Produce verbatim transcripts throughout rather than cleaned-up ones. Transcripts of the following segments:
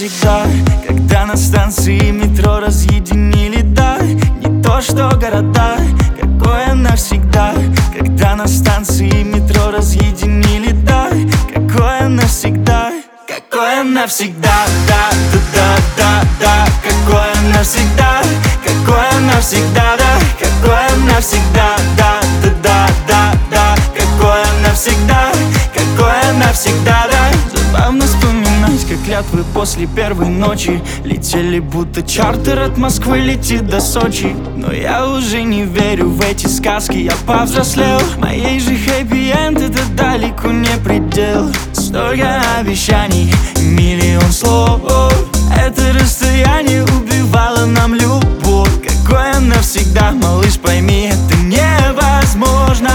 навсегда, когда на станции метро разъединили, да. Не то что города, какое навсегда, когда на станции метро разъединили, да. Какое навсегда, какое навсегда, да, да, да, да, да. Какое навсегда, какое навсегда, да. Какое навсегда, да, да, да, да, да. Какое навсегда, какое навсегда, да. Забавно вспоминать, как клятвы после первой ночи летели, будто чартер от Москвы летит до Сочи. Но я уже не верю в эти сказки, я повзрослел. Моей же хэппи-энд это далеко не предел. Столько обещаний, миллион слов. Это расстояние убивало нам любовь. Какое навсегда, малыш, пойми, это невозможно.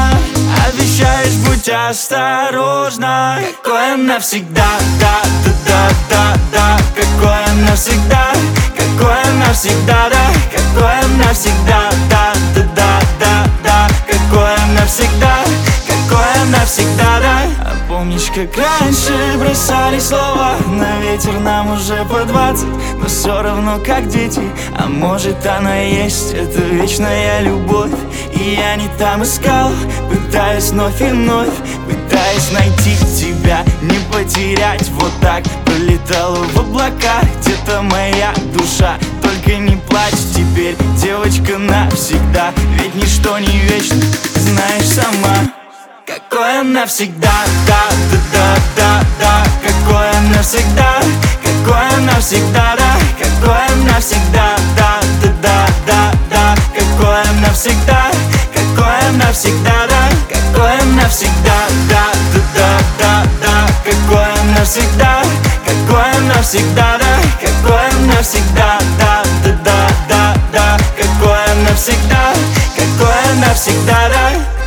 Обещаешь, будь осторожна. Какое навсегда, да, да, да, да, да. Какое навсегда, какое навсегда, да. Какое навсегда, да, да, да, да, да. Какое навсегда, какое навсегда, да. А помнишь, как раньше бросали слова на ветер, нам уже по двадцать, но все равно как дети. А может она есть, это вечная любовь. И я не там искал, пытаюсь вновь и вновь, пытаюсь найти тебя, не потерять. Вот так пролетала в облаках где-то моя душа. Только не плачь теперь, девочка, навсегда. Ведь ничто не вечно, знаешь сама. Какое навсегда, да, да, да, да, да. Какое навсегда, какое навсегда, да. Какое навсегда, да, да, да, да, да. Какое навсегда, какое навсегда, да. Какое навсегда, да, да, да, да, да. Какое навсегда, какое навсегда, да. Какое навсегда, да, да, да, да, да. Какое навсегда, какое навсегда, да.